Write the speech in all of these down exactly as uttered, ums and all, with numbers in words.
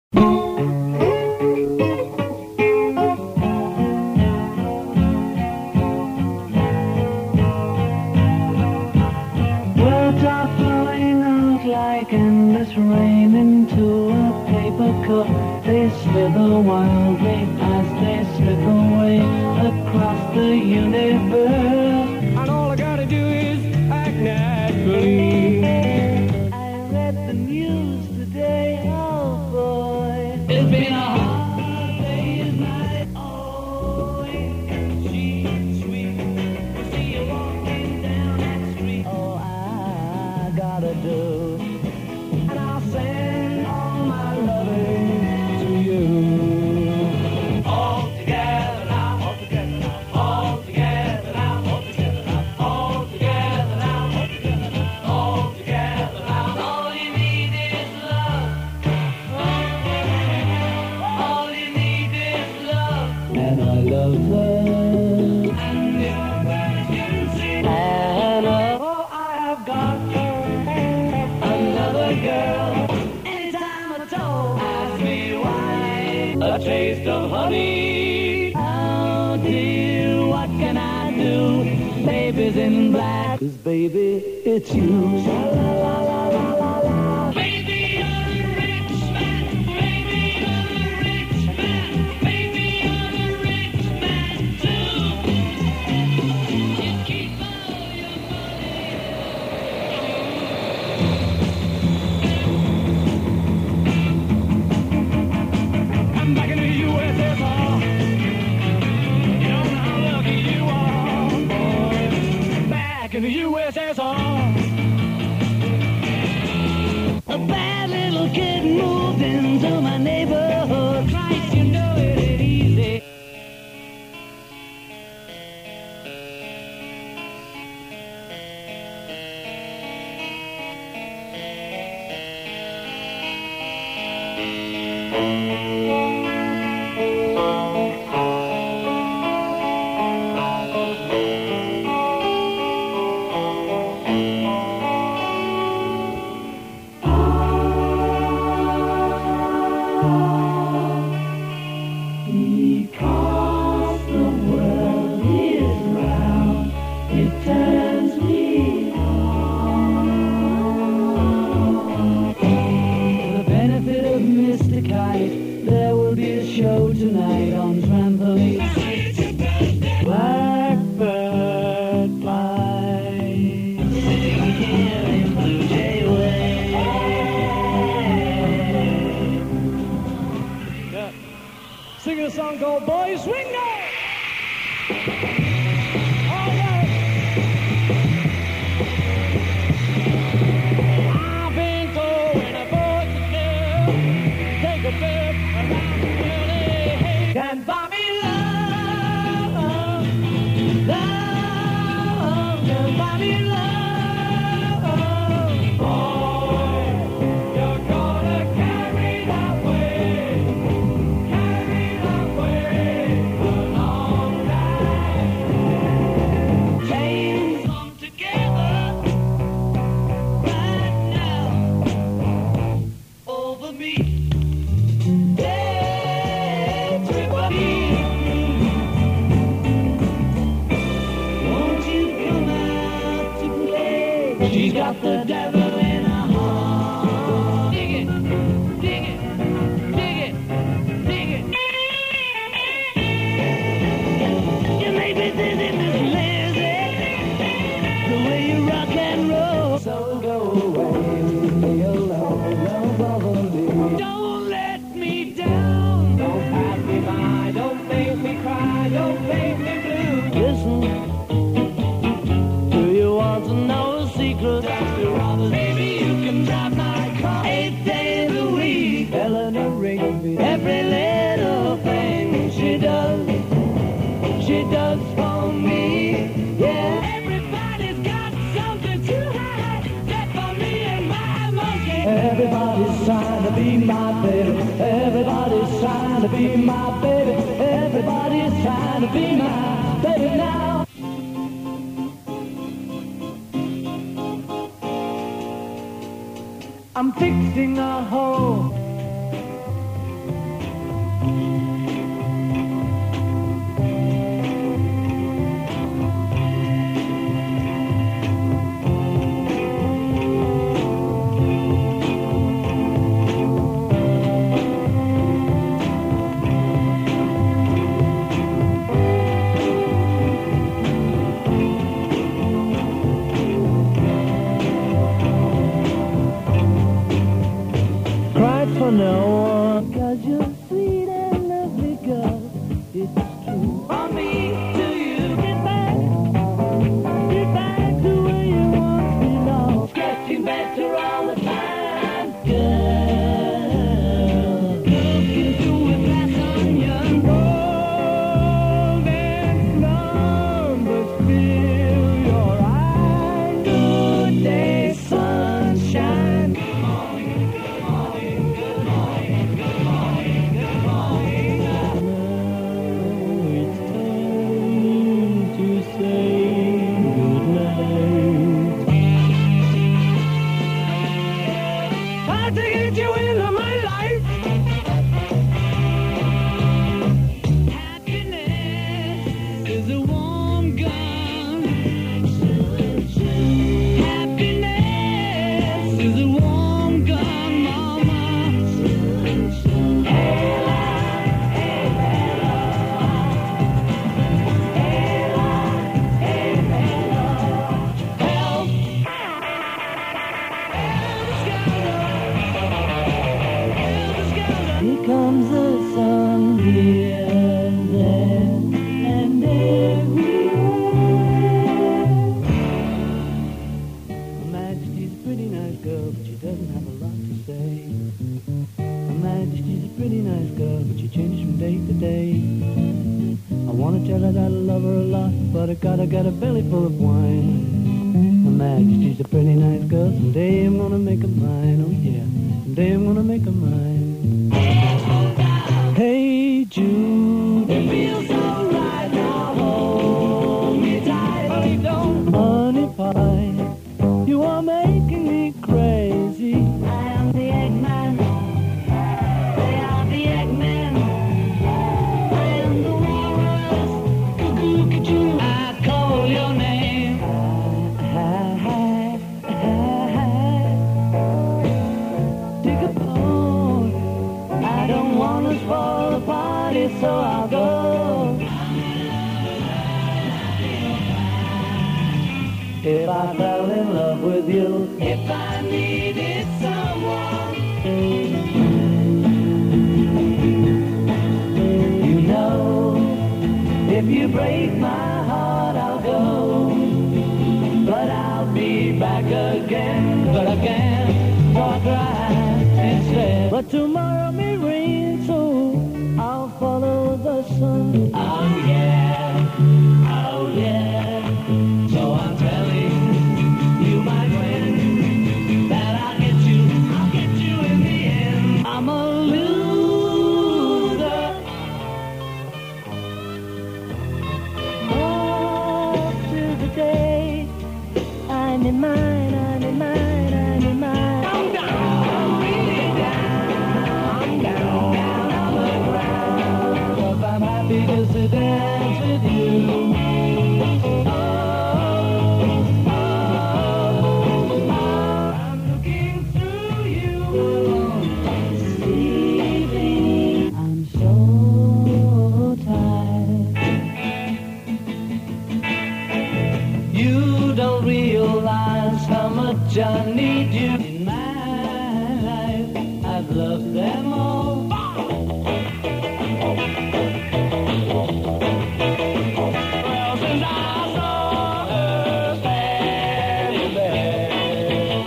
Words are flowing out like endless rain into a paper cup. They slither wildly as they slip away across the universe. And all I gotta do is act naturally. I read the news today, oh boy. It's been a hard day's night. Oh, ain't she sweet? See you walking down that street. Oh, I gotta do. And I'll send all my loving to you. All together now, all together now, all together now, all together now, all together now, all together now, all together now. All you need is love. All you need is love. And I love her. And your vacancy. And oh, I have got another girl. Anytime at all, ask me why. A taste of honey. Oh dear, what can I do? Baby's in black. 'Cause baby, it's you. Sha-la-la-la-la-la-la. Baby, you're a rich man. Baby, you're a rich man. Baby, you're a rich man too. You keep all your money. I'm back in the U S S R. You know how lucky you are, boy. Back in the U S S R. A bad little kid moved into my neighborhood. Christ, you know it ain't easy. Because the world is round, it turns me on. For the benefit of Mister Kite, there will be a show tonight on trampoline. Blackbird fly, sitting here in Blue Jay Way. Singing a song called Boy Swing Now. All right. I've been going a boat to jail. Take a trip around the world. Can buy me love, love, can buy me love. Boy, you're gonna carry that way. Carry that way a long time. Chains come together right now over me. Everybody, won't you come out to play? She's got the devil in her heart. Dig it, dig it, dig it, dig it. You may be dizzy, Miss Lizzy, the way you rock and roll. So go away, leave me alone, don't bother me. Don't let me down. Don't pass me by, don't make me cry, don't make me blue. Listen, do you want to know a secret? Baby, you can drive my car eight days a week. Eleanor Rigby, every little thing she does, she does for me. Yeah, everybody's got something to hide, except for me and my monkey. Everybody's trying to be my baby. Everybody's trying to be my baby. Everybody's trying to be my baby now. I'm fixing a hole no one. Cause you're sweet and lovely, girl. It's true. For me to you. Get back. Get back to where you once belonged. Getting better all the time, girl. Looking through a glass onion. Golden numbers fill your eyes. Good day, sunshine. Good morning, good morning, good morning, good morning, good morning. Now it's time to say goodnight. I to get you into my life. Happiness is a warm gun. Happiness is a warm gun, mama. Hey, la, hey, Bella. Hey, la, hey, Bella. Help. Here comes the sun, here, there, and everywhere. Her Majesty's a pretty nice girl, but she doesn't have a lot to say. Her Majesty's a pretty nice girl, but she changes from day to day. I wanna tell her that I love her a lot, but I gotta get a belly full of wine. Her Majesty's a pretty nice girl, someday I'm gonna make her mine, oh yeah, someday I'm gonna make her mine. Hey Jude, it feels so right now, hold me tight, honey don't. Honey pie, you are making me crazy. I am the Eggman, they are the Eggmen. I am the walrus, cuckoo, cuckoo. I call your name. Hi, hi, hi, hi. Dig a pony. I don't want to spoil the party, so I'll go. If I fell in love with you, if I needed someone, you know, if you break my heart, I'll go. But I'll be back again, but I can't walk right instead. But tomorrow may rain, so I'll follow the sun. Oh yeah, oh yeah. So I'm telling you, my friend, that I'll get you, I'll get you in the end. I'm a loser. Oh, till the day I'm in mine, I'm in mine, I'm in mine. I'm down, really down. I'm down, down on the ground. But I'm happy just to dance with you. Oh, oh, oh. I'm looking through you. Sleeping. I'm so tired. You don't realize how much I need you in my life. I've loved them all. Well, since I saw her standing there,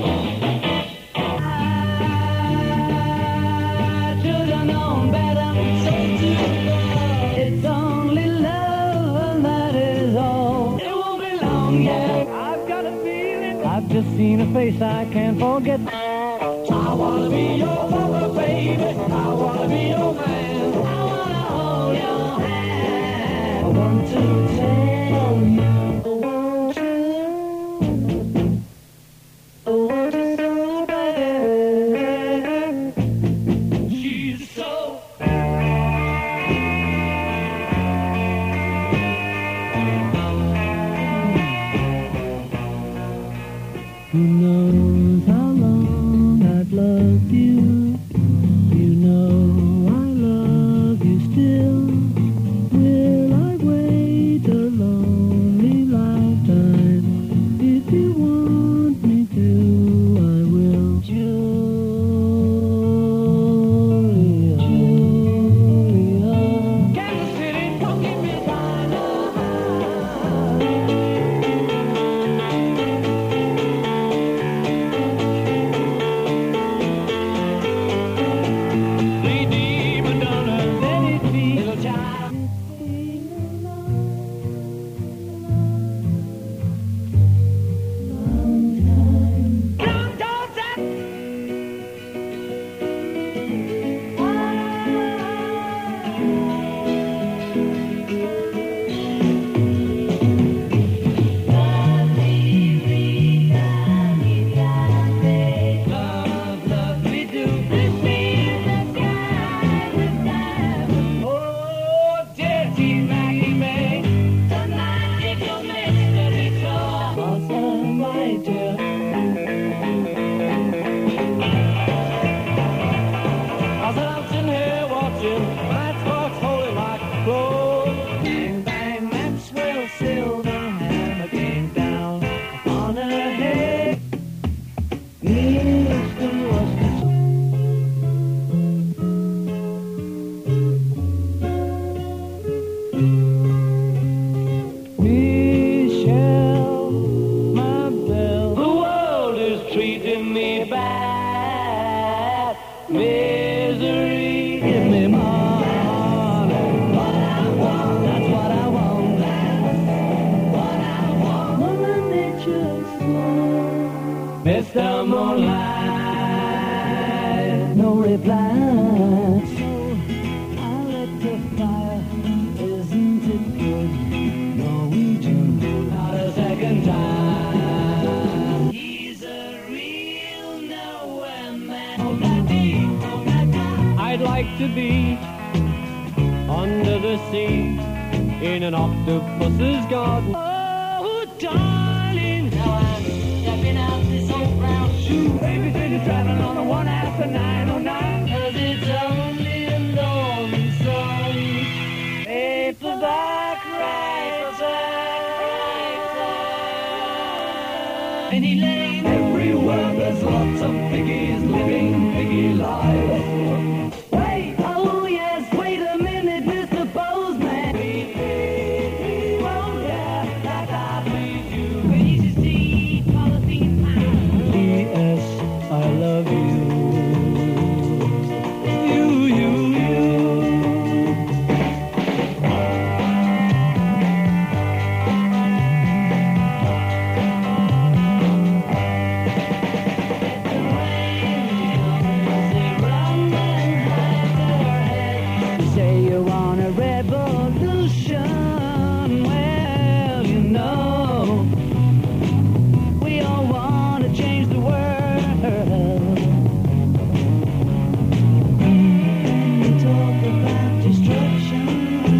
I should have known better. So to it's only love, and that is all. It won't be long yet. I've got a feeling. I've just seen a face I can't forget. I wanna be your lover, baby. I wanna be your man. I wanna hold your hand. I want to tell you. I want you. I want you so bad. She's so. Who knows how long I've loved you? You know give me money. What I want, that's what I want. That's what I want. Mother Nature's song. Mister Moonlight, no reply. So I lit the fire. Isn't it good? Norwegian wood. Not a second time. He's a real nowhere man. Oh, that be, oh, that be. I'd like to be under the sea in an octopus's garden. Oh, darling, now I'm stepping out this old brown shoe. Babysitting traveling on a one after nine oh nine. Cause it's only a lonely song. Paperback writer, any lane, everywhere there's lots of piggies living piggy lives. Wait, oh yes, wait a minute, Mister Postman. Please, please, please, oh yeah, that I please you. Please you see, polythene pound. P S I love you. You, you, you. Say you want a revolution. Well, you know, we all want to change the world. We talk about destruction.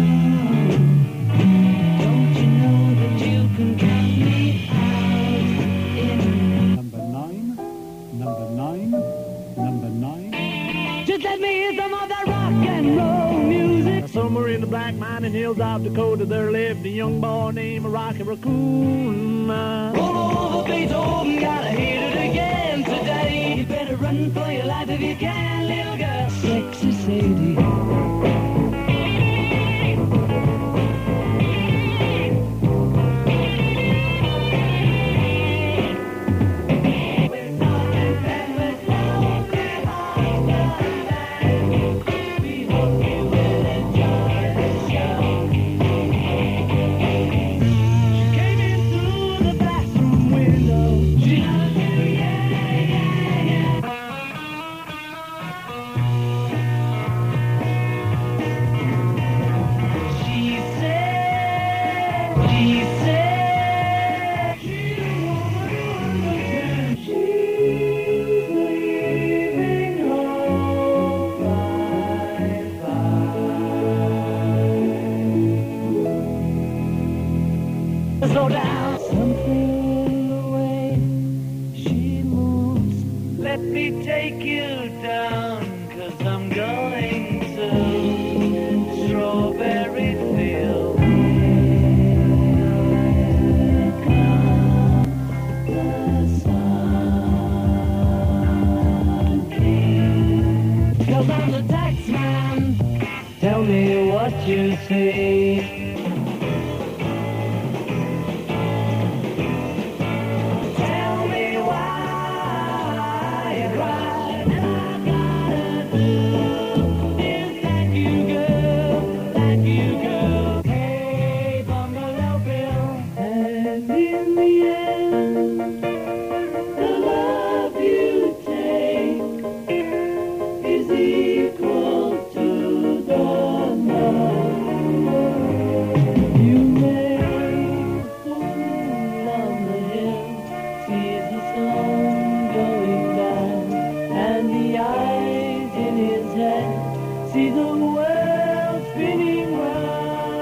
Don't you know that you can count me out in Number nine, number nine, number nine. Just let me hear some of that rock and roll music. Somewhere in the black mining hills of Dakota, there lived a young boy named Rocky Raccoon. Roll over Beethoven, gotta hear it again today. You better run for your life if you can, little girl. Sexy Sadie. Came in through the bathroom window. She had a yeah, yeah, yeah. She said, she said, she's a woman again. She's leaving home bye-bye. Slow down. Something in the way she moves. Let me take you down, cause I'm going to Strawberry Field. The sun came. Cause I'm the tax man. Tell me what you see. Tell me why you cry, and I gotta do is thank you, girl, thank you, girl. Hey, Bungalow Bill, and in the end, the love you take is equal to the love you make. The fool on the hill sees the sun going down, and the eyes in his head see the world spinning round.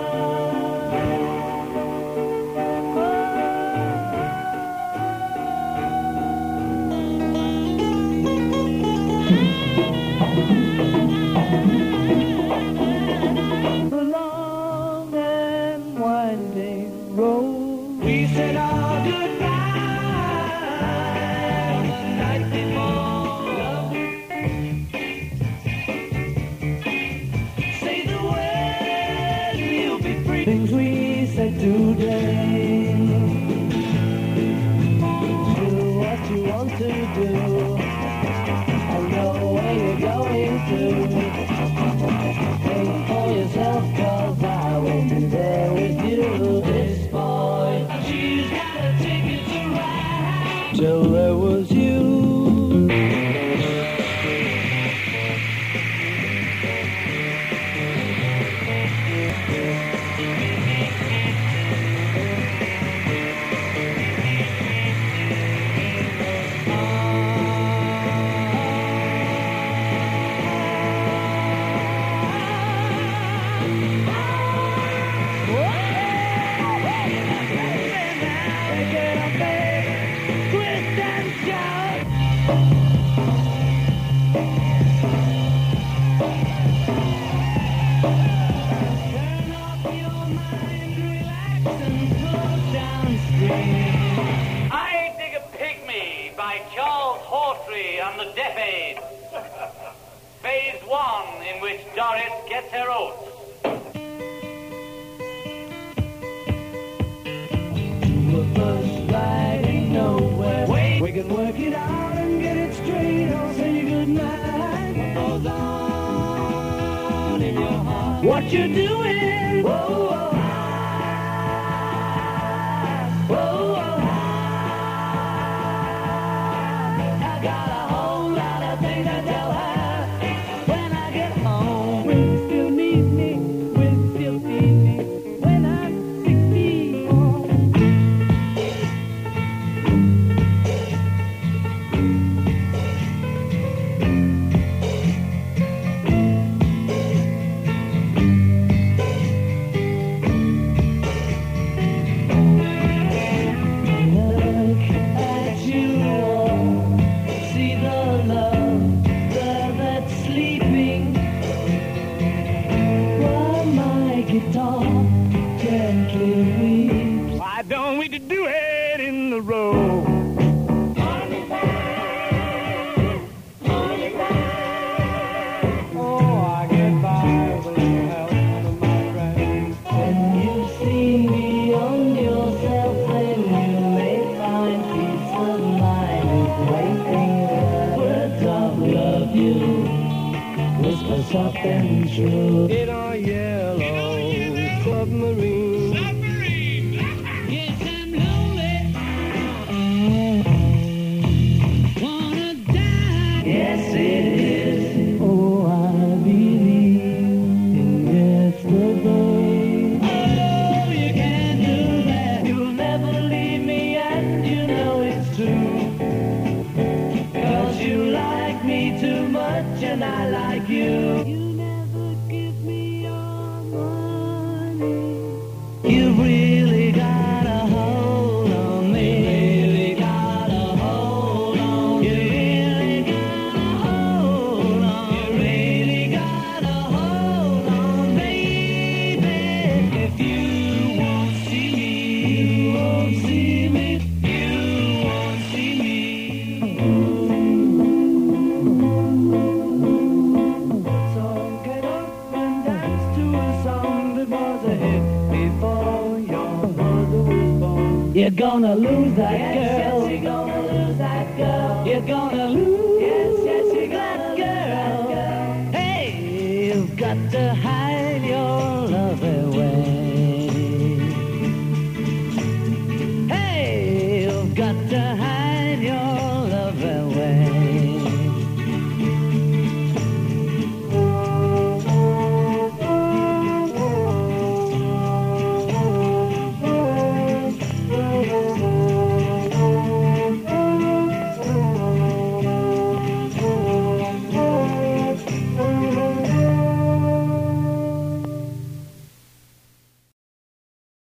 The long and winding road. We said our goodbye the night before. Say the word, you'll be free. Things we said today. Do what you want to do. I know where you're going to. the decade. Phase one, in which Doris gets her oats. We're first riding nowhere. Wait. We can work it out and get it straight. I'll say goodnight. What goes on in your heart? What you doing? Whoa, whoa. Whoa, whoa. I got a whole lot of things to tell her when I get home. Will you still need me? Will you still need me when I'm sixty-four? Why don't we do it in the road? Oh, I get by with a little help from my friends. When you see me on yourself, then you may find peace of mind is waiting there. Words of love you whisper soft and true in our yellow submarine. Yes, I'm lonely. Wanna die. Yes, it is. Oh, I believe in yesterday. Oh, you can't do that. You'll never leave me, and you know it's true. 'Cause you like me too much, and I like you. You never give me your money. You've really got a hold on me. Really got a hold on me. You really got a hold on. You really got a hold on, baby. If you won't see me, you won't see me. You won't see me. So get up and dance to a song that was a hit before your mother was born. You're gonna lose that Yes, girl. yes, you're gonna lose that girl. You're gonna lose Yes, yes, you're that gonna lose that girl. girl. Hey, you've got to hide.